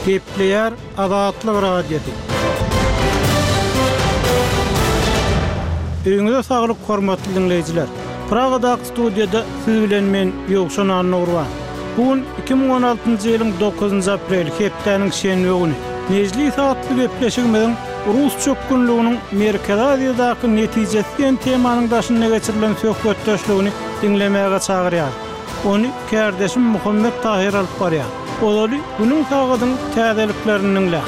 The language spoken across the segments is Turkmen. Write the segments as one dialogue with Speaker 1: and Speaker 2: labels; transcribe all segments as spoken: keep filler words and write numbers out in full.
Speaker 1: Kepler Azatlyk radiosu. Öňüňizde saglyk hormatly dinleýijiler. Pragada studiýada siz bilen men Ýogşan Annurwan. Bugün iki bin on altyncy ýylyň dokuzynjy aprel hepdeniň şenbe güni. Mejlis saatly gepleşigimiň Rus çökünlüğünün Merkezi Aziýadaky netijesi diýen temanyň daşyna geçirilen söhbetdeşligini dinlemäge çagyrýar. Onu kardeşim Muhammed Tahir alyp barýar. Olaly günüň tagydyň täzeliklerini.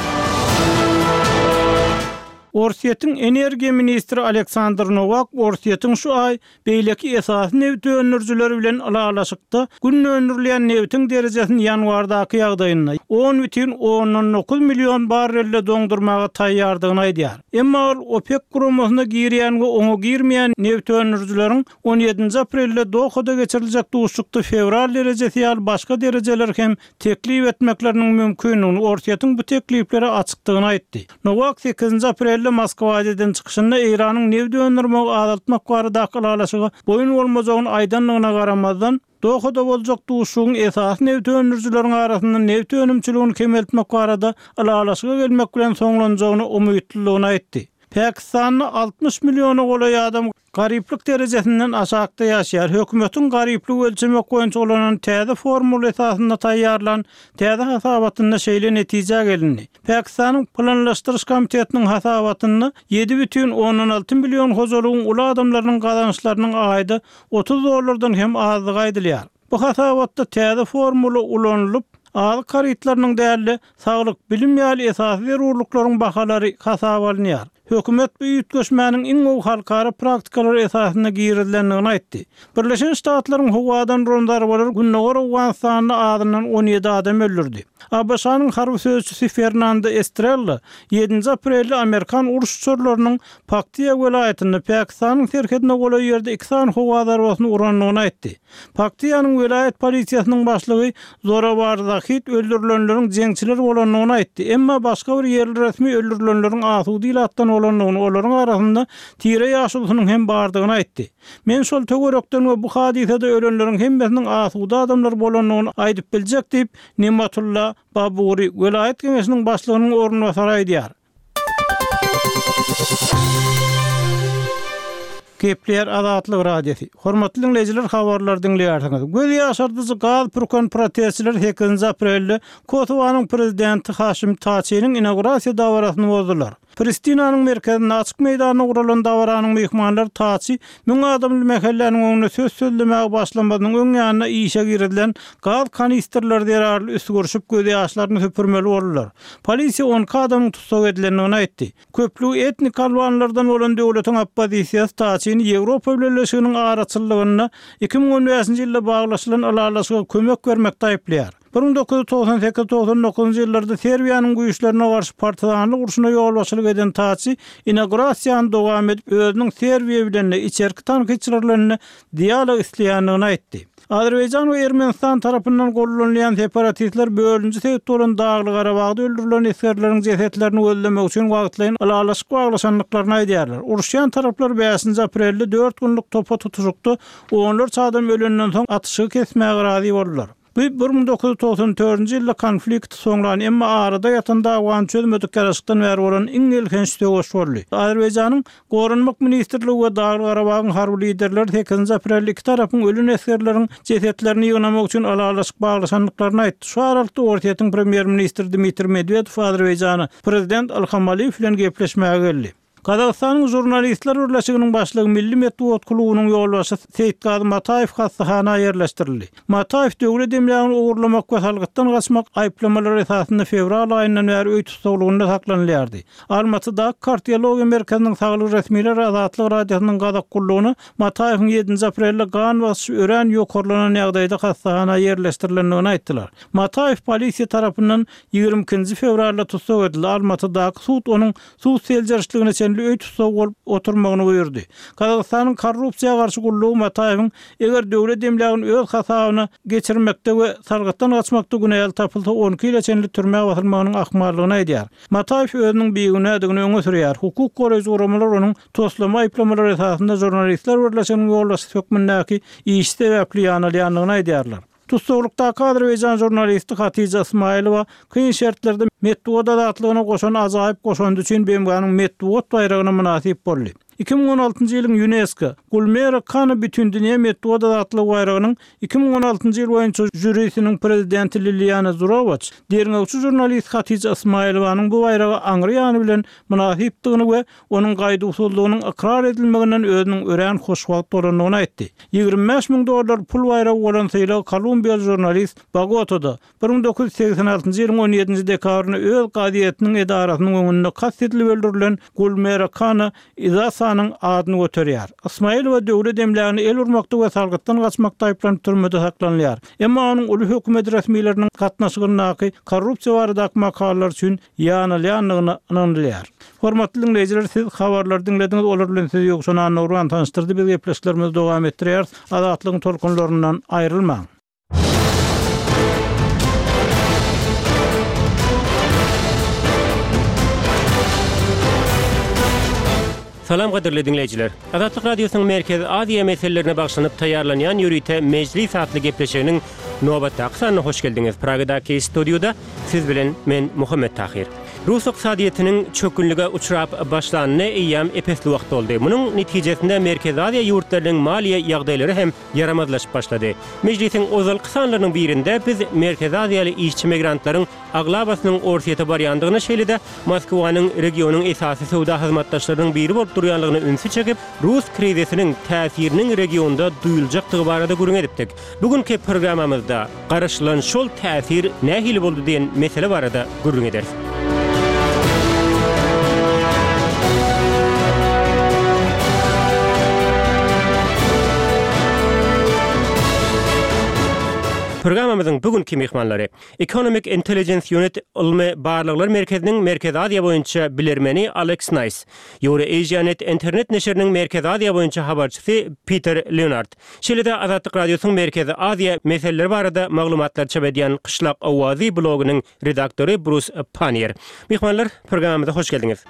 Speaker 1: Orsiýetiň energiýa ministri Aleksandr Novak Orsiýetiň şu ay beýleki esasy neft öňürjileri bilen alalaşykda gün öňürleýän neftiň derejesini ýanwardaky ýagdaýyna on бүтүn on dokuz million barrelle doňdurmaga taýýardygyny aýdýar. Emma ol OPEC guramasyna girýän we oňa girmeýän neft öňürjileriň on ýedinji aprelde Dohada geçiriljek duşlukda fevral derejesi ýaly başga derejeler hem teklip etmekleriniň mümkinligini Orsiýetiň bu teklipleri açykdygyny aýtdy. Novak sekizinji aprel Moskwadan çykyşynda Iranyň neft öňürmegi azaltmak baradaky alalaşygy boyun bolmajagyny aýdanlygyna garamazdan Dohada boljak duşugyň esasy neft öňürjileriň arasynda neft önümçiligini kemeltmek barada alalaşyga gelmek bilen soňlanjagyny umytlylygyny aýtdy. Pakistanyň altmış milyona golay adam garyplyk derejesinden aşakda ýaşaýar. Hökümetiň garyplyk ölçemek boýunça olanan täze formula esasynda taýýarlan täze hasabatyna şeýle netije gelindi. Pakistanyň planlaşdyryş komitetiniň hasabatyny yedi бүтүn on alty million hojalygyň uly adamlarynyň gazançlarynyň aýda otuz dollardan hem azlygy aýdylýar. Bu hasabatda täze formula ulanylyp Aly karytlarynyň däli saglyk bilim ýaly esasy zerurlyklaryň bahalary hasaba alınýar. Hökümet bu ýetgeşmäniň iň gowy halkara praktikalary esasyna girilendigini aýtdy. Birleşen Ştatlaryň howadan rondary bolar günnäger Awganistanyň adyndan on ýedi adam öldürdi. A B S-nyň harby sözçüsi Fernando Estrella ýedinji aprelde Amerikan uruşçylarynyň Paktiya welaýatyny Pakistanyň terkedine golan ýerde iki san howadar bolsun uranlygyny aýtdy. Paktiýanyň welaýat polisiýasynyň başlygy Zorawar Zahid öldürilenleriň jeňçiler bolanlygyny aýtdy. Emma başga bir ýerli resmi öldürilenleriň asudy ilatdan bolanlygyny olaryň arasynda tire ýaşulynyň hem bardygyny aýtdy. Men şol töwerekden we bu hadisede ölenleriň hemmesiniň asudy adamlar bolanlygyny aýdyp biljek diýip Nimatullah Baburi welaýat keňeşiniň başlygynyň ornunbasary aýdýar. Kepler Azatlyk radiosu. Hormatly dinleýijiler, habarlar dinleýärsiňiz. Göz ýaşardyjy gaz pürkän protestçiler sekizinji aprelde Kosowanyň prezidenti Haşim Taçynyň inaugurasiýa dawarasyny bozdular. Pristinanyň merkezinde açyk meýdanyna guralan dawaranyň mehmanlary Taçy müň adamly mehelleniň öňüne söz söylemäge başlamanyň öňýanyna işe girilen gaz kanisterleri derarly üst görüşüp göz ýaşlaryny höpürmeli boldular. Polisiýa on adamyň tutsak edilendigini aýtdy. Köplük etnik albanlardan bolan döwletiň oppozisiýasy Taçyny Ýewropa Birleşiginiň araçylygyna iki bin on beşinji ýylda baglaşylan alalaşyga kömek bermekde aýplýar. bin dokuz yüz toksan sekiz toksan dokuzunjy ýyllarda Serbiýanyň güýçlerine garşy partizanlyk uruşyna ýolbaşçylyk eden Taçy inaugurasiýany dowam edip özüniň Serbiýa bilen içerki tanqyçylaryny dialog isleýändigini aýtdy. Azerbaýjan we Ermenistan tarapyndan gollanýan separatistler bölünji sebäpli bolan Dagly Garabagda öldürilen eskerleriň jesetlerini gözlemek üçin wagtlaýan alalaşyk baglaşanlyklaryny aýdýarlar. Uruşýan taraplar beşinji aprelde dört günlük topa tutuşykda onlarça adam ölenden soň atışygy kesmäge razy boldular. Bu bin dokuz yüz toksan dördünjy ýylda konflikt soňrany emma arada ýatan dagwan çözmedik garaşykdan bäri bolan iň ilginç töweş boldy. Azerbaýjanyň Gorunmak ministrligi we Dagly Garabagyň harby liderleri sekizinji aprelde iki tarapyň ölen eskerleriň jesetlerini ýygnamak üçin alalaşyk baglaşanlyklaryny aýtdy. Şu aralykda Orsiýetiň premier ministri Dmitri Medvedew Azerbaýjany prezident Ilham Aliýew bilen gepleşmäge geldi. Kazakstanyň jurnalistler birleşiginiň başlygy Milli Medeniýet klubynyň ýolbaşçy Seyitgazy Mataýew hassahana ýerleşdirildi. Mataýew döwlet demlegini ogurlamak we salgytdan gaçmak aýplamalary esasynda fevral aýyndan bäri öý tutsaglygyna saklanýardy. Almatyda kardiologiýa merkeziniň saglyk resmiler Azatlyk radiosynyň gazak kullugyny Mataýewiň yedinji aprelde gan basyş ören ýokarlanan ýagdaýda hassahana ýerleşdirilendigini aýtdylar. Mataýew polisiýa tarapyndan ýygrimi ikinji fevralda tutsak edildi. Almatyda sud onuň suw seljerçiligine öý tutsak bolup oturmagyny buyurdy. Kazakstanyň korrupsiýaga garşy gullugy Mataýewiň eger döwlet demlegini öz hasabyna geçirmekde we salgytdan gaçmakda günäl tapylsa on iki ýyl çenli türmäge batyrmagynyň ahmarlygyny aýdýar. Mataýew özüniň beýgünädigini öňe sürýär. Hukuk goraýjy guramalar onuň toslama aýplamalary esasynda jurnalistler birleşiginiň ýolbaşçy hökmündäki iş sebäpli ýanylýanlygyny aýdýarlar. Tutsaklıkda Azerbaýjan jurnalisti Hatice Ismailowa kıyın şertlerde Medeniýet adatlygyna goşan azaýyp goşandy üçin B M G'nyň Medeniýet bayragyna münasip boldy. iki bin on altıncı ýylyň UNESCO Gulmera Kana bütün dünýä Medeniýet adatly bayragynyň iki bin on altıncı ýyl boýunça jürisiniň prezidenti Liliana Zurovac, derňewçi jurnalist Hatice Ismailowanyň bu bayraga aňyrýany bilen münasipdygyny we onuň gaýdy usullygynyň ikrar edilmeginden özüniň ören hoşgalt bolanyny aýtdy. ýygrimi beş miň dollar pul bayragi bolan syýla Kolumbiýaly jurnalist Bogotada bir dokuz yüz seksen altıncı ýylyň on ýedinji dekabryny öz gaziýetiniň edarasynyň öňünde kastetli öldürilen Gulmera Kana izasa anyň adyny göterýär. Ismailowa döwlet emlägini el urmakda we salgytdan gaçmakda aýplanyp türmede saklanýar. Emma onuň uly hökümet resmiýetleriniň gatnaşygyny korrupsiýa barada makalar üçin ýanylýanlygyny anylýar. Hormatly dinleýijiler, siz habarlar dinlediňiz, olar bilen sizi ýokşan Nurwan tanıştyrdy. Biz gepleşiklerimizi dowam etdirýär. Adatlygyň tolkunlaryndan aýrylmaň.
Speaker 2: Salam gaderli dinleyijiler. Adatlyk radiosynyň Merkezi Aziýa meselelerine bagşlanyp taýýarlanýan ýürüýte mejlis atly gepleşiginiň nobatdaky sanyna hoş geldiňiz. Pragadaky studioda siz bilen men Muhammed Tahir. Rus iqtisadiýetiniň çökünlige uçrap başlanyny eýýam epesli wagt boldy. Munyň netijesinde Merkezi Aziýa ýurtlarynyň maliýe ýagdaýlary hem yaramazlaşyp başlady. Mejlisiň ozalky sanlarynyň birinde biz Merkezi Aziýaly işçi migrantlaryň aglabasynyň ortaýa barýandygyny şeýlede Moskwanyň regionyň esasy sowda hyzmatdaşlarynyň biri bolup durýanlygyny ünsü çekip Rus krizisiniň täsiriniň regionda duýuljakdygy barada gurun edipdik. Bugünkü programmamyzda garaşylan şol täsir nähili boldy diýen mesele barada gurun ederiz. Programmamyzyň bugünkü mehmanlary Economic Intelligence Unit Ulmy Barlyklar Merkeziniň Merkezi Aziýa boýunça bilermeni Alex Nice, Euro-Asianet internet neşriniň Merkezi Aziýa boýunça habarçysy Peter Leonard. Şeýlede Azatlyk radiosynyň Merkezi Aziýa meseleleri barada maglumatlar çap edýän Qışlak Awazy blogynyň redaktory Bruce Panier. Mehmanlar, programmamyza hoş geldiňiz.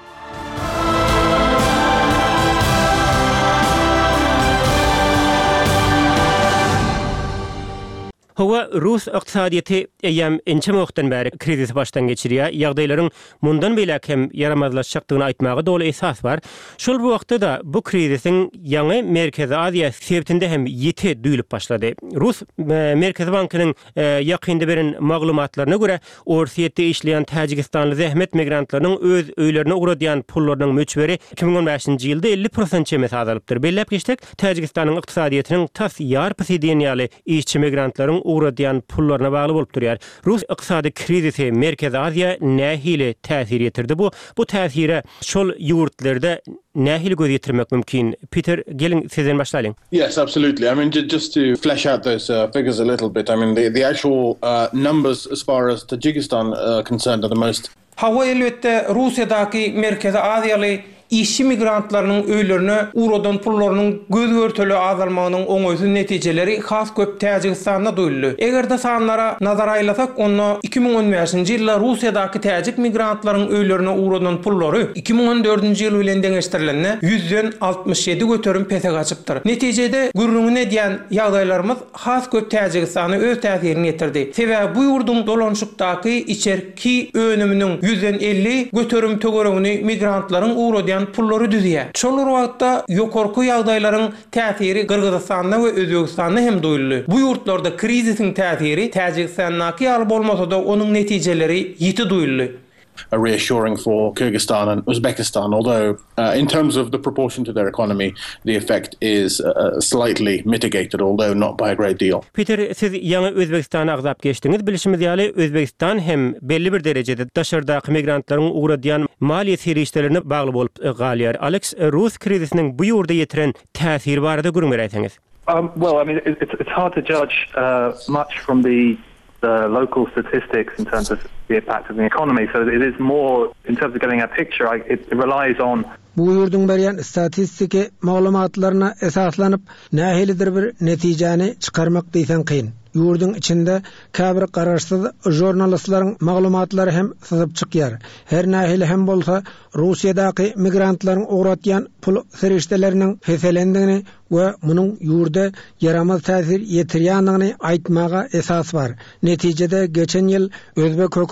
Speaker 2: Hawa Rus iqtisadiýeti eýem ençe wagtdan bäri krizis başdan geçirýär. Ýagdaýlaryň mundan belek hem yaramazlaşjakdygyny aýtmagy doly esas bar. Şol bu wagtda da bu krizisiň ýaňy Merkezi Aziýa sebäpinde hem ýeti duýulyp başlady. Rus Merkezi Bankynyň ýakynda beren maglumatlaryna görä, Orsiýetde işleýän Täjikistanly zähmet migrantlarynyň öz öýlerine uğradýan pullarynyň möçberi iki bin on beşinji ýylda elli prosent çemesi azalypdyr. Bellep geçdik, Täjikistanyň iqtisadiýetiniň tas ýarpysy diýenýäli işçi migrantlaryň uğradýan pullaryna bagly bolup durýar. Rus iqtisady krizisi Merkezi Aziýa nähili täsir ýetirdi bu? Bu täsire şol ýurtlarda nähili göz ýetirmek mümkin? Peter, gelin sizden başlaýyn.
Speaker 3: Yes, absolutely. I mean, just to flesh out those uh, figures a little bit, I mean, the, the actual uh, numbers as far as Tajikistan uh, concerned are the most.
Speaker 4: Hawa elbette Russiýadaky Merkezi Aziýaly işçi migrantlarynyň öýlerine uğradan pullarynyň göz görteli azalmagynyň oňoýsuz netijeleri has köp Täjikistanda duýuldy. Eger de sanlara nazar aýlasak, onu iki bin on beşinji ýylda Russiýadaky täjik migrantlaryň öýlerine uğradan pullary iki bin on dördünji ýyl bilen deňeşdirilende yüzden altmış ýedi göterim pese gaçypdyr. Netijede gürrüňine diýen ýagdaýlarymyz has köp Täjikistany öz täsirini ýetirdi. Sebäbi bu ýurdun dolanşykdaky içerki önüminiň yüzden elli göterim tögeregini migrantlaryň uğradan pullary düzýär. Şol wagtda ýokarky ýagdaýlaryň täsiri Kyrgyzstanda we Özbegistanda hem duýuldy. Bu ýurtlarda krizisiň täsiri Täjikistanaky alyp bolmasa da onuň netijeleri ýeti duýuldy.
Speaker 3: Reassuring for Kyrgyzstan and Uzbekistan, although uh, in terms of the proportion to their economy, the effect is uh, slightly mitigated, although not by a great deal.
Speaker 2: Peter, siz ýa-ni Özbekistana agzap geçdiňiz. Bilişimiz ýaly Özbekistan hem belli bir derejede daşardaky migrantlaryň uğradýan maliýe serişdelerine bagly bolup galýar. Alex, Rus krizisiniň bu ýurda ýetiren täsiri barada gürüm beräýsiňiz.
Speaker 5: Um, well, I mean, it's, it's hard to judge uh, much from the the local statistics in terms of the impact of the economy. So it is more, in terms of getting a picture, I, it, it relies on
Speaker 6: bu ýurdun berýän statistiki maglumatlaryna esaslanyp nähilidir bir netijäni çykarmak diýsen kyn. Ýurdun içinde käbir garaşsyz jurnalistlaryň maglumatlary hem syzyp çykýar. Her nähili hem bolsa Russiýadaky migrantlaryň uğratýan pul serişdeleriniň feselendigini we munyň ýurda yaramaz täsir ýetirýändigini aýtmaga esas bar. Netijede geçen ýyl Özbek hökümeti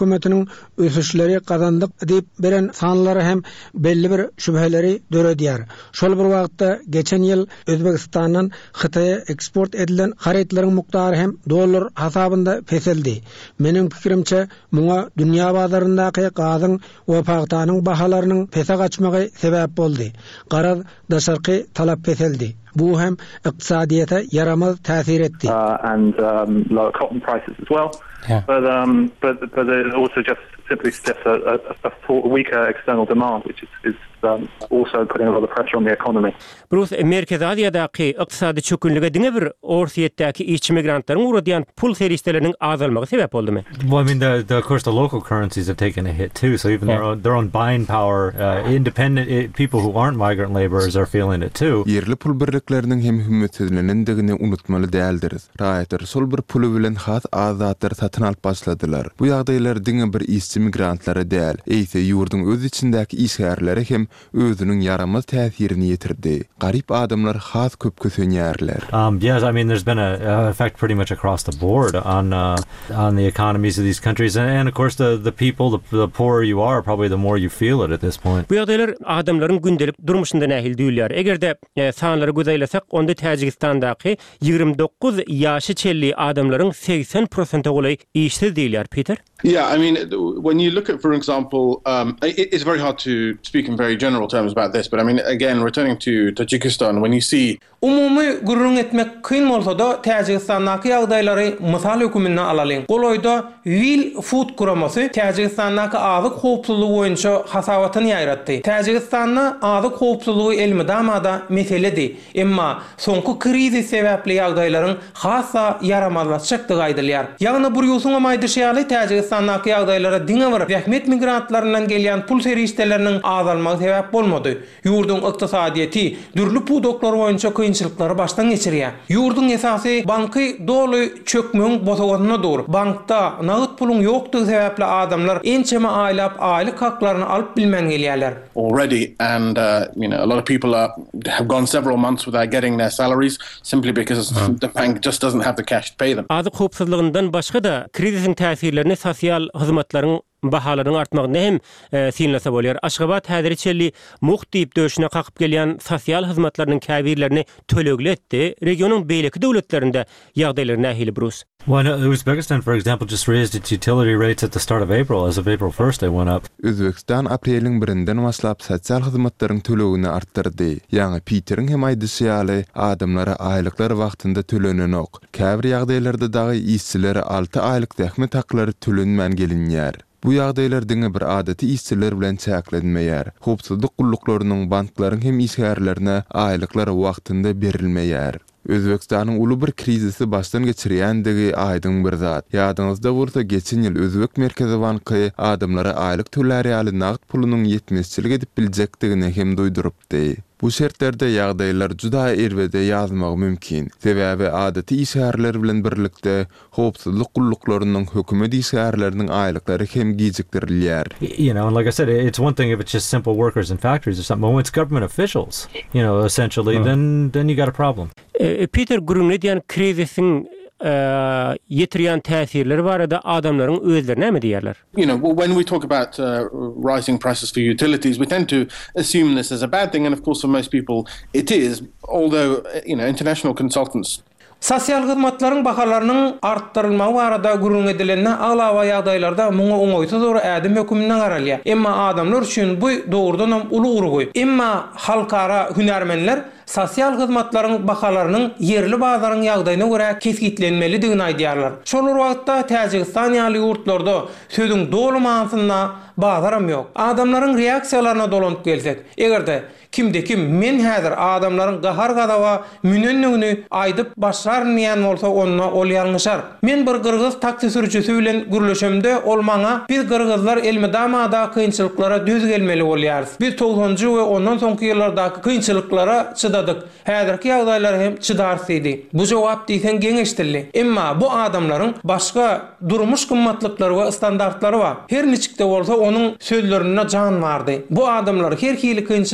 Speaker 6: hökümetiniň ösüşleri kazandyk diýip beren sanlary hem belli bir şübheleri döredýär. Şol bir wagtda geçen ýyl Özbekistandan Hytaýa eksport edilen haritlaryň mukdary hem dollar hasabynda peseldi. Meniň pikirimçe muňa dünýä bazaryndaky gazyň we pahtanyň bahalarynyň pese gaçmagy sebäp boldy. Garaz daşarky talap peseldi. Bu hem iqtisadiýata yaramaz täsir etdi.
Speaker 5: Uh, and um, lower cotton prices as well.
Speaker 2: Yeah.
Speaker 5: But um, but but it also just simply suggests a, a, a weaker external demand, which is, is um, also putting a lot of pressure on the economy.
Speaker 2: Bruce Merkez Aziýadaky ykdysady çökünlige diňe bir orsiýetdäki işçi migrantlaryň uradýan pul seriýetleriniň azalmagy sebäp boldymy?
Speaker 7: Well, I mean, the, the, of course, the local currencies have taken a hit too. So even yeah. their own their own buying power, uh, independent it, people who aren't migrant laborers are feeling it too.
Speaker 8: Yerli pul birlikleriniň hem hümmetlenendigini unutmaly däldir. Raýatlar sol bir pulu bilen has azatlar satyn alyp başladylar. Bu ýagdaýlar diňe bir işçi migrantlara däl, eýse ýurduň öz içindäki işgärleri hem özünün yaramaz täsirini ýetirdi. Garip adamlar has köp kösenýärler.
Speaker 7: Um, yes, I mean, there's been a, a effect pretty much across the board on uh, on the economies of these countries, and, and of course the the people, the, the poorer you are, probably the more you feel it at this point.
Speaker 2: Bu ýagdaýlar adamlaryň gündelik durmuşynda nähil diýilýär. Egerde e, sanlary gözeýlesak, onda Täjikistandaky ýygrimi dokuz ýaşy çelli adamlaryň seksen prosenti golay işsiz diýilýär, Peter.
Speaker 3: Yeah, I mean, when you look at, for example, um, it, it's very hard to speak in very general terms about this, but I mean, again, returning to Tajikistan, when you see...
Speaker 4: Umumy gurrun etmek kyn bolsa da Täjikistandaky ýagdaýlary mysal hökümine alalyň. Goloýda Will Food Kuramasy Täjikistandaky azyk howpsuzlygy boýunça hasabatyny ýaýratdy. Täjikistanda azyk howpsuzlygy elmidamada meseledi. Emma soňky krizis sebäpli ýagdaýlaryň hassa yaramazlaşykdygy aýdylýar. Ýagny bir ýusuňa maýdyşýaly Täjikistandaky ýagdaýlara diňe bir rahmet migrantlaryndan gelýän pul seriýetleriniň azalmagy sebäp bolmady. Ýurduň ykdysadiýeti dürli pudoklar boýunça kynçylyklary başdan geçirýär. Ýurduň esasy banky doly çökmeň bosagyna dur. Bankda nagyt pulun ýokdugy sebäpli adamlar ençeme aýlap aýlyk haklaryny alyp bilmän gelýärler.
Speaker 3: Already, and uh, you know, a lot of people are, have gone several months without getting their salaries simply because uh-huh. the bank just doesn't have the cash to pay them.
Speaker 2: Azyk howpsuzlygyndan başga da krizisiň täsirlerini sosial hyzmatlaryň bahalaryň artmagyna hem e, sinlese bolýar. Aşgabat häzir çelli muht diýip döşüne qakyp gelýän sosial hyzmatlarynyň käbirlerini tölegli etdi. Regionyň beýleki döwletlerinde ýagdaýlar nähili Bruce?
Speaker 7: Well, no, Uzbekistan, for example, just raised its utility rates at the start of April. As of April first, they went up.
Speaker 8: Özbekistan apreliň birinden başlap sosial hyzmatlaryň tölegini artdyrdy. Ýani Peteriň hem aýdyşýaly adamlara aýlyklar wagtynda tölenenok. Käbir ýagdaýlarda dagy işçilere altı aýlyk tähmet haklary tölenmän gelinýär. Bu ýagdaýlar diňe bir adaty işçiler bilen çäklenmeýär. Howpsuzlyk gullyklarynyň banklaryň hem işgärlerine aýlyklary wagtynda berilmeýär. Özbekistanyň uly bir krizisi başdan geçirýändigi aýdyň bir zat. Ýadyňyzda bolsa geçen ýyl Özbek Merkezi Banky adamlara aýlyk töläri ýaly nagt pulunyň ýetmezçilik edip biljekdigini hem duýdurypdy. Bu şertlerde ýagdaýlar juda erwede ýazmagy mümkin. Sebäbi adaty işgärler bilen birlikde howpsuzlyk gullyklarynyň hökümet işgärleriniň aýlyklary hem gijikdirilýär.
Speaker 7: You know, and like I said, it's one thing if it's just simple workers in factories or something, but when it's government officials, you know, essentially, uh. then then you got a problem.
Speaker 2: Uh, Peter Grunedian krisiň Uh, yetirýän täsirleri barada adamlaryň özleri näme diýerler?
Speaker 3: You know, well, when we talk about uh, rising prices for utilities, we tend to assume this as a bad thing, and of course for most people it is, although, you know, international consultants
Speaker 4: sosial hyzmatlaryň bahalarynyň artdyrylmagy barada gurrun edilenine aglawa ýagdaýlarda muňa oňoýsuz bir ädim hökümünden garalýar. Emma adamlar üçin bu dogrudan hem uly urguy. Emma halkara hünärmenler sosial hyzmatlaryň bahalarynyň yerli bazaryň ýagdaýyna görä kesgitlenmelidigini aýdýarlar. Şol wagtda Täjikistan ýaly ýurtlarda sözüň dolu mansyna bazaram ýok. Adamlaryň reaksiýalaryna dolanyp gelsek, egerde kimde kim men häzir adamlaryň gahar gadawa münenligini aýdyp başarmaýan bolsa onunla ol ýalňyşar. Men bir gyrgyz taksi sürücüsü bilen gürleşemde ol maňa biz gyrgyzlar elmidamada kynçylyklara düz gelmeli bolýarys. Biz togsoňjy we ondan soňky ýyllardaky kynçylyklara çıdadyk. Häzirki ýagdaýlar hem çıdarsýdy. Bu jogap diýsen geňeşdirli. Emma bu adamlaryň başga durmuş gymmatlyklary we standartlary bar. Her niçikde bolsa onuň sözlerine jan bardy. Bu adamlar her hili kynçylyklara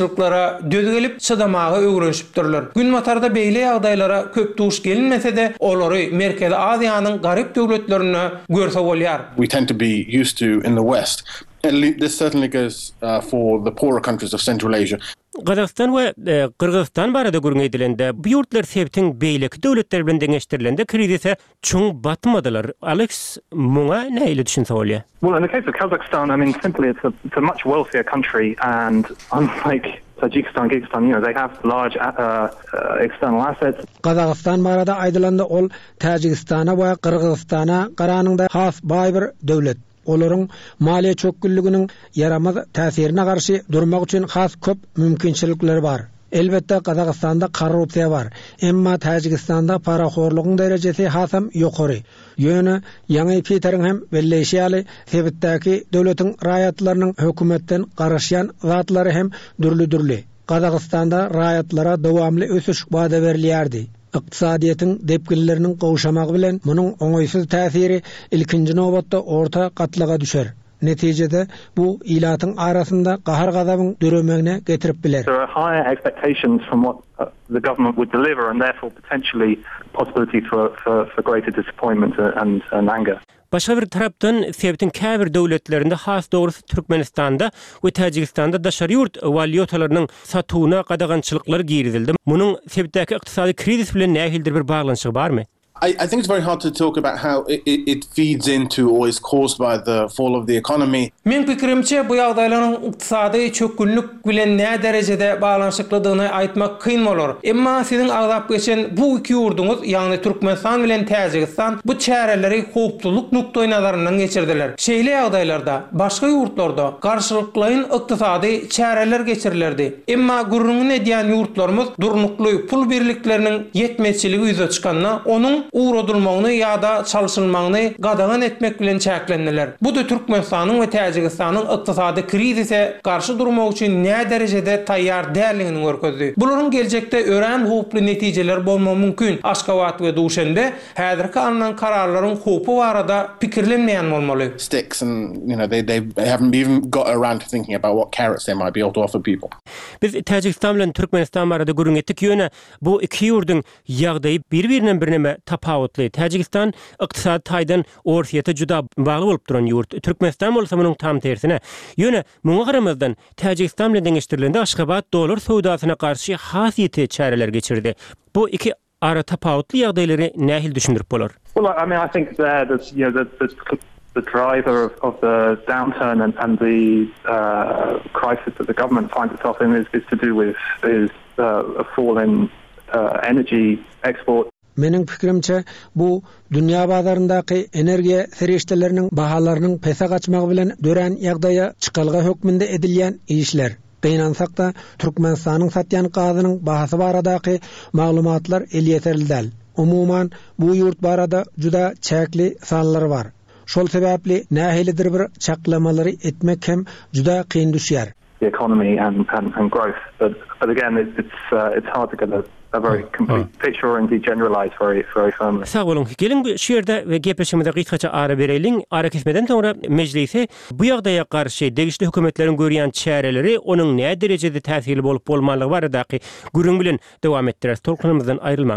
Speaker 4: ýa-da dözgelip çydamagy öwrenşipdirler. Gün matarda beýle ýagdaýlara köp duş gelinmese de olary Merkezi Aziýanyň garyp döwletlerine görse bolýar.
Speaker 3: We tend to be used to in the West. And this certainly goes uh, for the poorer countries of Central Asia.
Speaker 2: Gazakistan we Kyrgyzstan barada görüň edilende bu ýurtlar sebäpden beýleki döwletler bilen deňeşdirilende krizise çoň batmadylar. Alex muňa näyle düşünse bolýar?
Speaker 5: Well, in the case of Kazakhstan, I mean, simply it's a, it's a much wealthier country, and unlike Tajikistan, Kyrgyzstan, you know, they have large uh, uh, external assets.
Speaker 6: Kazakistan barada aýdylanda ol Tajikistana we Kyrgyzstana garanyňda has baý bir döwlet. Olaryň maliýe çökgünliginiň yaramaz täsirine garşy durmak üçin has köp mümkinçilikleri bar. Elbetde Kazakstanda korrupsiýa bar. Emma Tajikistanda paraxorlygyň derejesi hasam ýokary. Ýöne ýa-ni Peteriň hem belleşýäli sebäpdäki döwletiň raýatlarynyň hökümetden garaşýan zatlary hem dürli-dürli. Kazakstanda raýatlara dowamly ösüş wada berilýärdi. Iqtisadiýetin depgilleriniň gowşamagy bilen munyň oňaýsyz täsiri ilkinji nobatda orta gatlyga düşer. Netijede bu ilatyň arasynda gahar gazabyň döremegine getirip biler.
Speaker 5: There are higher expectations from what uh, the government would deliver, and therefore potentially possibility for, for, for greater disappointment and, and anger.
Speaker 2: Başga bir tarapdan sebäpden käbir döwletlerinde has dogrusu Türkmenistanda we Tajikistanda daşary ýurt walyotalarynyň satuwyna gadagançylyklar girizildi. Munyň sebäpdäki ykdysady krizis bilen nähildir bir baglanyşy barmy?
Speaker 3: I, I think it's very hard to talk about how it, it, it feeds into or is caused by the fall of the economy.
Speaker 4: Men pikirimçe bu ýagdaýlaryň ykdysady çökgünlük bilen näme derejede baglanyşyklydygyny aýtmak kyn bolar. Emma siziň agzap geçen bu iki ýurduňyz, ýagny Türkmenistan bilen Tajikistan bu çäreleri howpsuzlyk nukdaýy nazaryndan geçirdiler. Şeýle ýagdaýlarda başga ýurtlarda garşylyklaryň ykdysady çäreler geçirilerdi. Emma gurrungy edýän ýurtlarymyz durnukly pul birlikleriniň ýetmezçiligi ýüze çykanda onuň uğradılmagyny ýa-da çalşylmagyny gadagan etmek bilen çäklendiler. Bu da Türkmenistanyň we Tajikistanyň ykdysady krizise garşy durmak üçin näme derejede taýýar däldigini görkezdi. Bularyň geljekde ören howply netijeler bolmagy mümkin. Aşgabat we Duşende häzirki alınan kararlaryň howpy barada pikirlenmeýän bolmaly.
Speaker 3: Sticks and you know they they haven't even got around to thinking about what carrots they might be able to offer people.
Speaker 2: Biz Tajikistan bilen Türkmenistan barada görüň etdik ýöne bu iki ýurduň ýagdaýy bir-birine birneme tapawutly. Tajikistan ykdysady taýdan orsiýete juda bagly bolup duran ýurt. Türkmenistan bolsa munyň tam tersine. Ýöne muňa garamazdan Tajikistan bilen deňeşdirilende Aşgabat dolar sowdasyna garşy hasýety çäreler geçirdi. Bu iki ara tapawutly ýagdaýlary nähil düşündirip bolar?
Speaker 5: Well, I mean, I think there that you know the the the driver of, of the downturn and, and the uh, crisis that the government finds itself in is, is to do with is uh, a fall in uh, energy export.
Speaker 6: Mening pikirimçe bu dünýä bazaryndaky energiýa serişdeleriniň bahalarynyň pese gaçmagy bilen dören ýagdaýa çykalga hökmünde edilýän işler. Beýnansak da Türkmenistanyň satýan gazynyň bahasy baradaky maglumatlar el ýeterildi. Umuman bu ýurt barada juda çäkli sanlar bar. Şol sebäpli nähilidir bir çaklamalary etmek hem juda kyn düşýär.
Speaker 5: The economy and, and, and growth, but, but again, it's it's, uh, it's hard to get a, a very complete picture or indeed generalize very very firmly.
Speaker 2: Sağ olun. Gelin bu şeýerde we gepleşmede gysgaça ara bereýin. Ara kesmeden soňra mejlisi bu ýagdaýa garşy degişli hökümetleriň görýän çäreleri onuň näme derejede täsirli bolup bolmalygy baradaky gürüň bilen dowam etdirýär. Tolkunymyzdan aýrylmaň.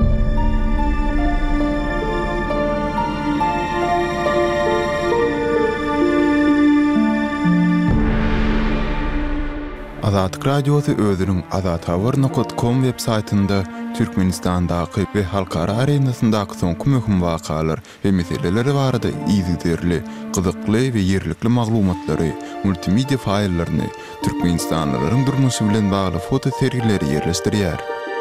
Speaker 8: Azatlyk radiosu özüniň azat habar nokta com web saytynda Türkmenistandaky we halkara arenasyndaky soňky möhüm wakalar we meseleleri barada ýygyderli, gyzykly we ýerlikli maglumatlary, multimedia faýllaryny, türkmenistanlylaryň durmuşy bilen bagly foto serileri ýerleşdirýär.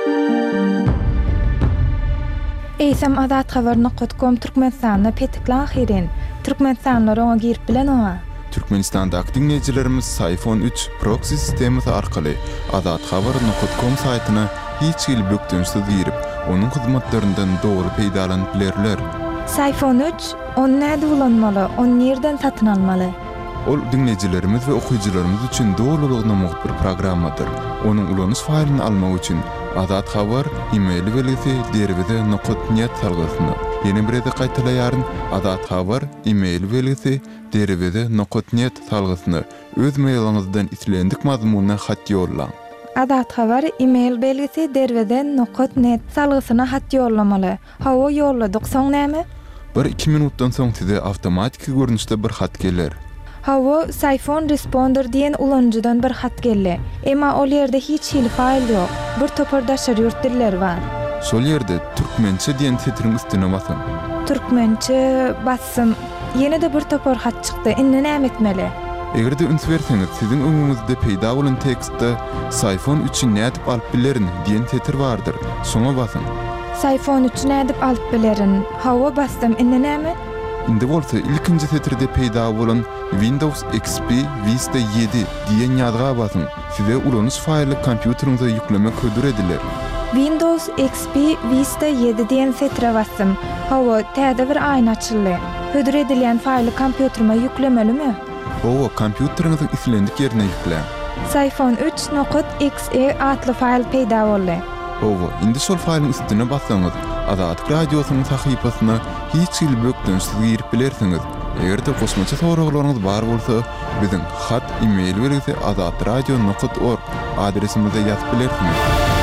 Speaker 9: Eýsem azat habar nokta com Türkmenistanda petiklan hirin. Türkmenistanlar oňa girip bilen oňa.
Speaker 8: Türkmenistandaky dinleýijilerimiz iPhone üç proxy sistemisi arkaly azat habar nokta com saýtyna hiç il bükdünsiz girip, onuň hyzmatlaryndan dogry peýdalanyp bilerler.
Speaker 9: iPhone üç on näde bulanmaly, on nerden satyn almaly?
Speaker 8: Ol dinleýijilerimiz we okuýjylarymyz üçin dogrulygyna muhbir programmadyr. Onuň ulanyş faýlyny almak üçin azat habar e-mail belgisi derwede nokta net salgysyny. Ýene bir ede gaýtalaýaryn azat habar e-mail belgisi derwede nokta net salgysyny öz mailyňyzdan islendik mazmunda hat ýollaň.
Speaker 9: Adat habar e-mail belgisi derveden nokot net salgysyna hat yollamaly. Hawa yolladyk soň näme?
Speaker 8: Bir iki minutdan soň size awtomatik görnüşde bir hat gelir.
Speaker 9: Hawa iPhone Responder diýen ulanjydan bir hat geldi. Emma ol ýerde hiç hil fail ýok. Bir topardaşar ýurt diller bar.
Speaker 8: Sol ýerde türkmençe diýen setiriň üstüne basam.
Speaker 9: Türkmençe bassam, ýene de bir topar hat çykdy. Indi näme etmeli?
Speaker 8: Egerde üns berseňiz, siziň öňüňizde peýda bolan tekstde iPhone üçin nädip alyp bilerin diýen setir bardyr. Soňa basın.
Speaker 9: iPhone üçin nädip alyp bilerin. Hawa bassam, indi näme?
Speaker 8: Indi bolsa ilkinji setirde peýda bolan Windows X P Vista yedi diýen ýazga basın. Size ulanyş faýly kompýuteriňize ýüklemek hödür ediler.
Speaker 9: Windows X P Vista yedi diýen setire bassam. Hawa täze bir aýna açyldy. Hödür edilen faýly kompýuterime ýüklemelimi?
Speaker 8: O, kompýuteriňiziň islendik ýerine ýükle.
Speaker 9: iPhone üç nokot X E atly faýl peýda boldy.
Speaker 8: Owa, indi şol faýlyň üstüne bassaňyz, Azat radiosynyň sahypasyna hiç il bökdünsiz girip bilersiňiz. Egerde kosmaça soraglaryňyz bar bolsa, biziň hat, e-mail berýärsi azat radio nokot org adresimize ýazyp bilersiňiz.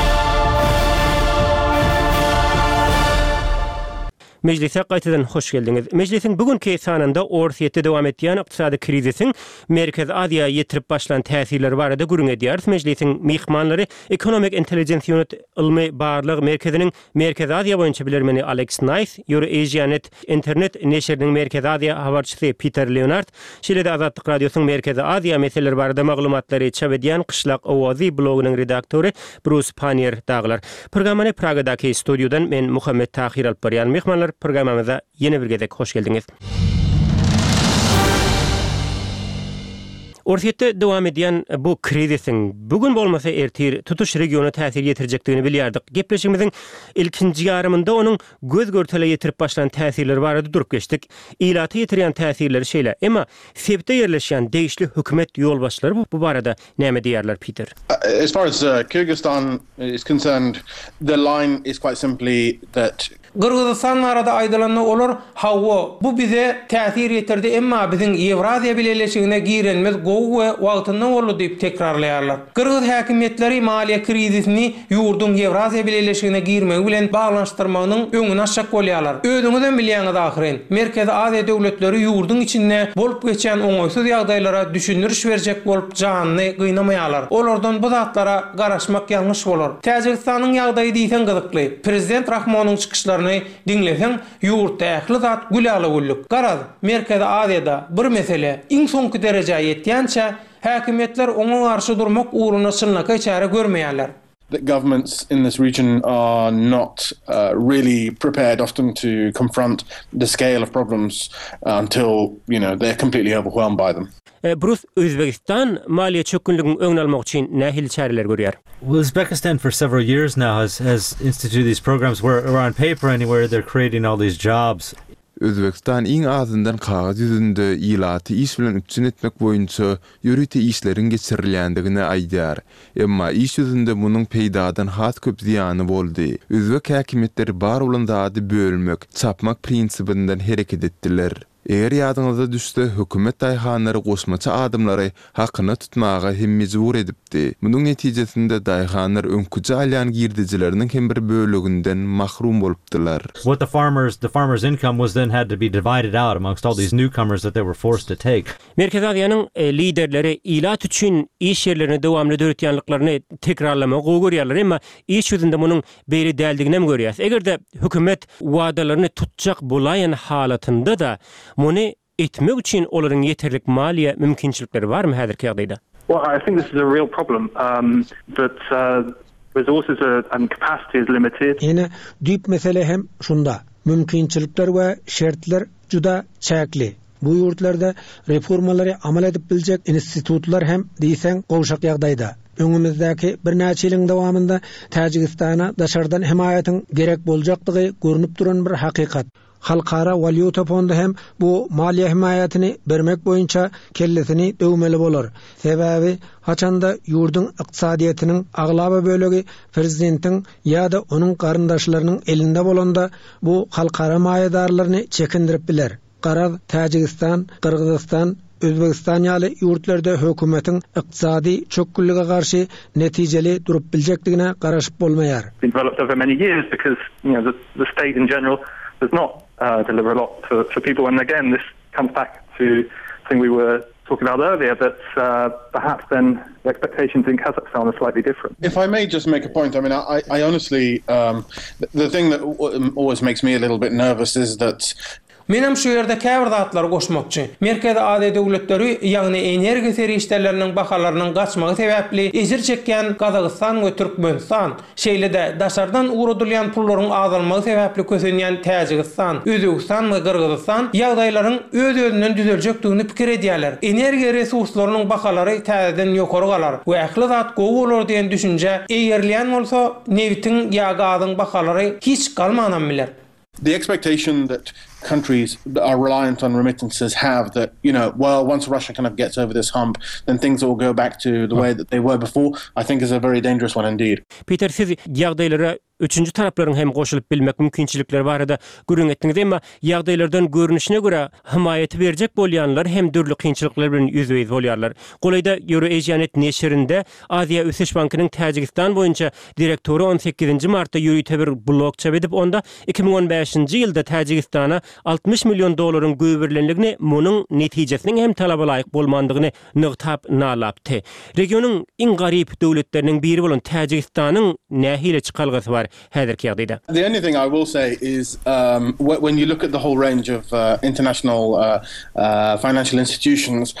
Speaker 2: Meclise gaýtadan hoş geldiňiz. Meclisiň bugünkü sanynda Orsiýetde dowam etýän ykdysady krizisiň Merkez Aziýa ýetirip başlan täsirleri barada gürüň edýär. Meclisiň mihmanlary Economic Intelligence Unit ilmi barlyg merkeziniň Merkez Aziýa boýunça bilermeni Alex Nice, EuroAsiaNet internet neşriniň Merkez Aziýa habarçysy Peter Leonard, şeýle-de Azatlyk radiosynyň Merkez Aziýa meseleleri barada maglumatlary çap edýän Qışlak Owazy blogynyň redaktory Bruce Panier daglar. Programmany Pragadaky studiodan men Muhammed Tahir alyp barýan. Mehmanlar, programamyza ýene bir gezek hoş geldiňiz. Orsiýetde dowam edýän bu krizisiň bugün bolmasa ertir tutuş regiona täsir ýetirjekdigini bilýärdik. Gepleşigimiziň ilkinji ýarymynda onuň göz görtele ýetirip başlan täsirleri barada durup geçdik. Ilaty ýetirýän täsirleri şeýle, emma sebde ýerleşýän degişli hökümet ýolbaşçylary bu barada näme diýerler Peter?
Speaker 3: Uh, as far as uh, Kyrgyzstan is concerned, the line is quite simply that
Speaker 4: Gırgızstan arada aýdylanyny olar, hawa bu bize täsir ýetirdi, emma biziň Ewraziýa bileşigine girenmez gowy we wagtyndan boldy diýip tekrarlaýarlar. Gırgız häkimetleri maliýe krizisini ýurdun Ewraziýa bileşigine girmegi bilen baglanşdyrmagynyň öňüne açjak bolýarlar. Özüňizden bilýäňiz ahyryn, Merkez Aziýa döwletleri ýurdun içinde bolup geçen oňoýsuz ýagdaýlara düşündiriş berjek bolup janyny gynamaýarlar. Olardan bu zatlara garaşmak ýalňyş bolar. Täjikistanyň ýagdaýy diýsen gyzykly. Prezident Rahmonyň çykyşlaryny dinlesen ýurtda ähli zat güläle güllük. Garaz, Merkez Aziýada bir mesele iň soňky derejä ýetýänçe häkimetler oňa garşy durmak uğruna çynlaka çare görmeýärler.
Speaker 3: The governments in this region are not uh, really prepared often to confront the scale of problems until, you know, they're completely overwhelmed by them.
Speaker 2: Bruce, Özbekistan maliýe çökünlüginiň öňüne almak üçin nähili çareler görýär?
Speaker 7: Uzbekistan for several years now has has instituted these programs where, where on paper anywhere they're creating all these jobs.
Speaker 8: Özbekistan iň azyndan kagaz ýüzünde ilaty iş bilen üçin etmek boýunça ýürüte işleriň geçirilýändigini aýdýar. Emma iş ýüzünde munyň peýdadan has köp ziýany boldy. Özbek häkimetleri bar bolan zady bölmek, çapmak prinsibinden hereket etdiler. Eger ýadyňyza düşse, hökümet daýhanlary goşmaça adımlary hakyny tutmaga hem mejbur edipdi. Munyň netijesinde daýhanlar öňküji alýan girdijileriniň hem bir bölüginden mahrum bolupdylar.
Speaker 7: What the farmers, the farmers' income was then had to be divided out amongst all these newcomers that they were forced to take.
Speaker 2: Merkez Aziýanyň e, liderleri ilat üçin iş ýerlerini dowamly döretýänliklaryny tekrarlamak gowgurýarlar, emma iş ýüzünde munyň beýle däldigini hem görýär. Egerde hökümet wadalaryny tutjak bolaýan halatynda da muny etmek üçin olaryň ýeterlik maliýe mümkinçilikleri barmy häzirki ýagdaýda?
Speaker 5: Well, I think this is a real problem. Um, that uh, resources are, and capacity is limited.
Speaker 6: Ýene düýp mesele hem şunda. Mümkinçilikler we şertler juda çäkli. Bu ýurtlarda reformalary amal edip biljek institutlar hem diýsen gowşak ýagdaýda. Öňümizdäki bir näçe ýylyň dowamında Täjikistana daşardan himayatyň gerek boljakdygy görünüp duran bir hakykat. Halkara valyuta fondu hem bu maliye himayatyny bermek boýunça kellesini döwmeli bolar. Sebäbi haçanda ýurdun ykdysadyýatynyň aglaba bölegi prezidentiň ýa-da onuň garyndaşlarynyň elinde bolanda bu halkara maýadarlaryny çekindirip biler. Garaz Täjikistan, Kyrgyzstan, Özbekistan ýaly ýurtlarda hökümetin ykdysady çökkünlige garşy netijeli durup biljekdigine garaşyp bolmaýar.
Speaker 5: Developed over many years because you know the, the state in general does not uh, deliver a lot for, for people, and again this comes back to the thing we were talking about earlier, that uh, perhaps then the expectations in Kazakhstan are slightly different.
Speaker 3: If I may just make a point, I mean, I, I honestly, um, the, the thing that always makes me a little bit nervous is that
Speaker 4: Menem şu yerde käbir zatlar goşmakçy. Merkezi Ady döwletleri ýagny energiýa serişlerleriniň bahalarynyň gaçmagy sebäpli ejir çekýän Kazakystan we Türkmenistan, şeýle-de daşardan uğradylýan pullaryň azalmagy sebäpli kösenýän Täjikistan, Özbegistan we Kyrgyzstan ýagdaýlaryň öz-özünden düzeljekdigini pikir edýärler. Energiýa resurslarynyň bahalary täzeden ýokary galar we ähli zat gowy bolar diýen düşünje eýerleýän bolsa newitin ýa gazyň bahalary hiç galmanan biler.
Speaker 3: The expectation that countries that are reliant on remittances have that, you know, well, once Russia kind of gets over this hump, then things will go back to the way that they were before, I think is a very dangerous one indeed.
Speaker 2: Peter, siz ýagdaýlara üçüncü taraplaryň hem goşulyp bilmek mümkinçilikleri barada görüň etdiňiz, emma ýagdaýlardan görünüşine göre himayeti berjek bolýanlar hem dürli kynçylyklar bilen ýüzüýiz bolýarlar. Golayda Euroasianet neşrinde Aziýa Ösüş Bankynyň Täjikistan boýunça direktori on sekizinji martda ýürüýte bir blog çap edip onda iki bin on beşinji ýylda Täjikistana altmış milyon dolaryň göwürlenligini, munyň netijesiniň hem talaba laýyk bolmandygyny nygtap nalapdy. Regionyň iň garyp döwletleriniň biri bolan Täjikistanyň nähile çykalgasy bar häzirki ýagdaýda.
Speaker 3: The only thing I will say is um, when you look at the whole range of uh, international uh, uh, financial institutions,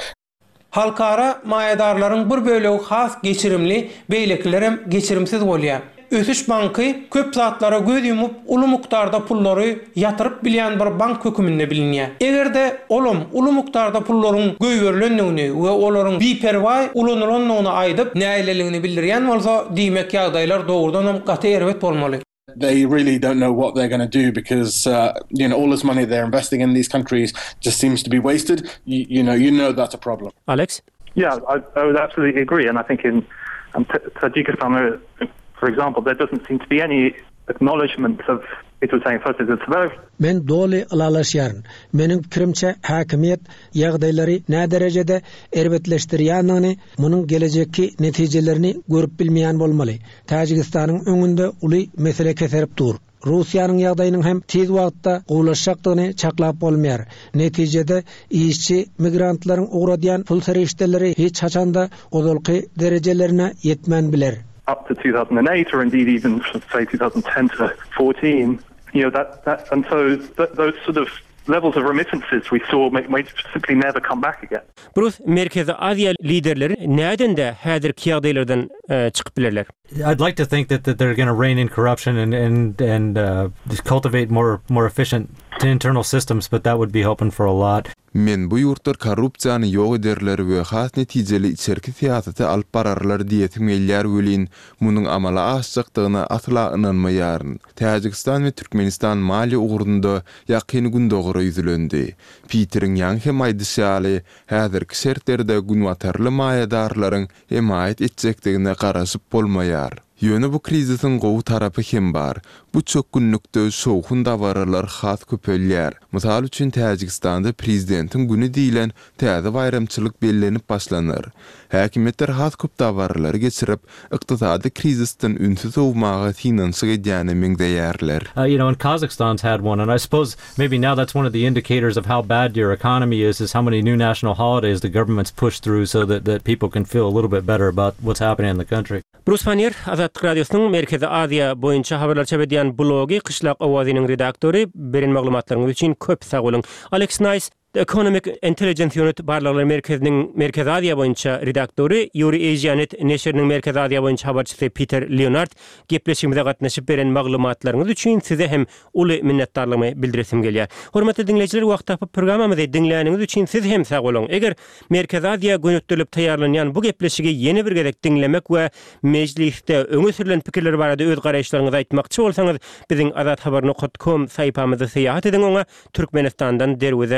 Speaker 4: halkara maýadarlaryň bir bölegi has geçirimli, beýleklerem geçirimsiz bolýar. Ösüş banky köp zatlara göz yumup uly mukdarda pullary ýatyryp bilýän bir bank höküminde bilinýär. Egerde olum uly mukdarda pullaryň göýberlendigini we olaryň biperwa ulanylanlygyny aýdyp näýleligini bildirýän bolsa, diýmek ýagdaýlar dogrudan hem gaty erbet bolmaly.
Speaker 3: They really don't know what they're going to do because uh, you know all this money they're investing in these countries just seems to be wasted. You, you know, you know that's a problem.
Speaker 2: Alex?
Speaker 5: Yeah, I, I would absolutely agree, and I think in um, Tajikistan, for example, there doesn't seem to be any acknowledgement of it was saying first it's very
Speaker 6: Men doli alalaşýaryn. Meniň pikirimçe häkimiýet ýagdaýlary nä derejede erbetleşdirýändigini, munyň gelejekki netijelerini görüp bilmeýän bolmaly. Täjikistanyň öňünde uly mesele keserip dur. Russiýanyň ýagdaýynyň hem tez wagtda gowlaşjakdygyny çaklap bolmaýar. Netijede işçi migrantlaryň ugradýan pul serişdeleri hiç haçanda odolky derejelerine yetmän biler.
Speaker 5: Up to two thousand eight, or indeed even say two thousand ten to fourteen, you know that that and so th- those sort of levels of remittances we saw may, may simply never come back again.
Speaker 2: Bruce, Merkezi Aziýa liderleri näden de häzirki ýagdaýlardan uh, çykyp bilerler?
Speaker 7: I'd like to think that, that they're going to rein in corruption and and and uh, cultivate more more efficient internal systems, but that would be hoping for a lot.
Speaker 8: Men bu ýurtlar korrupsiýany ýok ederler we has netijeli içerki siýasaty alyp bararlar diýetim gelýär welin munyň amala aşjakdygyna asla inanmaýaryn. Täjikistan we Türkmenistan mali ugurunda ýakyny gündogura ýüzülendi. Peteriň ýa-ni hem aýdysýaly häzirki şertlerde günwatarly maýadarlaryň himayet etjekdigine garaşyp bolmaýar. Ýöne bu krizisiň gowy tarapy hem bar. Bu çok günlükde soğun davaralar has köpelýär. Mysal üçin Täjikistanda prezidentiň güni diýilen täze bayramçylyk bellenip başlanır. Häkimetler has köp davarlar geçirip ykdysady krizisden ünsüz owmaga finansiýa edýäni meňdeýärler.
Speaker 7: Uh, you know, and Kazakhstan's had one, and I suppose maybe now that's one of the indicators of how bad your economy is, is how many new national holidays the government's pushed through so that, that people can feel a little bit better about what's happening in the country.
Speaker 2: Bruce Panier, Azatlyk Radiosynyň Merkezi Aziýa boýunça habarlar çap edýän blogi Kışlak Owazynyň redaktory, beren maglumatlaryňyz üçin köp sag bolun. Alex Nice, The Economic Intelligence Unit Barlaglar Merkeziniň Merkezi Aziýa boýunça redaktory, Euroasianet neşriniň Merkezi Aziýa boýunça habarçysy Peter Leonard gepleşigimize gatnaşyp beren maglumatlaryňyz üçin size hem uly minnetdarlygymy bildiresim gelýär. Hormatly dinleyijiler, wagt tapyp programmamyzy dinleýäniňiz üçin siz hem sag bolun. Eger Merkezi Aziýa gönüktürlüp taýýarlanýan bu gepleşigi ýeni bir gezek dinlemek we mejlisde öňe sürülen pikirler barada öz garaýşlaryňyzy aýtmakçy bolsaňyz, biziň azat habar nokta com saýpamyzy seýahat ediň, oňa Türkmenistandan derweze nokta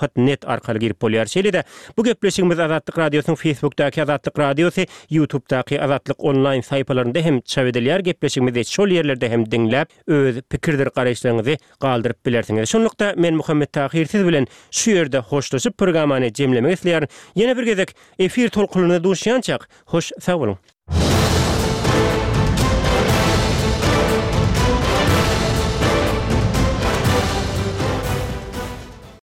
Speaker 2: nokta net arkaly girip bolýar. Şeýle-de bu gepleşigimiz Azatlyk Radiosynyň Facebookdaky Azatlyk Radiosy, YouTubedaky Azatlyk online saýpalarynda hem çap edilýär. Gepleşigimizi şol ýerlerde hem diňläp, öz pikirler garaşlaryňyzy galdyryp bilersiňiz. Şonlukda men Muhammed Tahir siz bilen şu ýerde hoşlaşyp programmany jemlemek isleýär. Ýene bir gezek efir tolkunyna duşýançak. Hoş sag bolun.